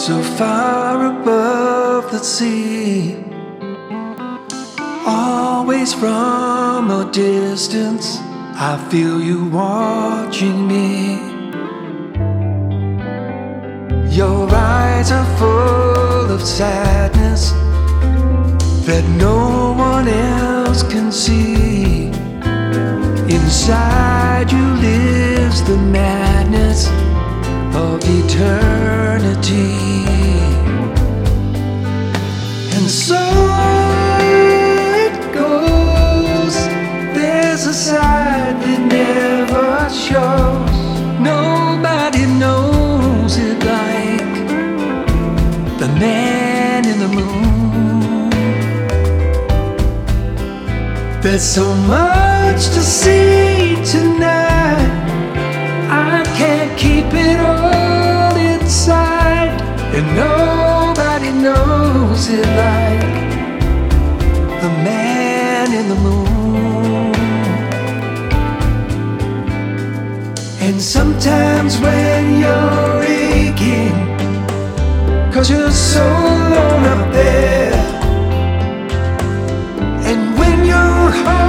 so far above the sea. Always from a distance, I feel you watching me. Your eyes are full of sadness that no one else can see. Inside you lives the madness of eternity. And so it goes, there's a side that never shows. Nobody knows it like the man in the moon. There's so much to see tonight, I can't keep it all inside. And nobody knows it like the man in the moon. And sometimes when you're aching, 'cause you're so alone up there, and when your heart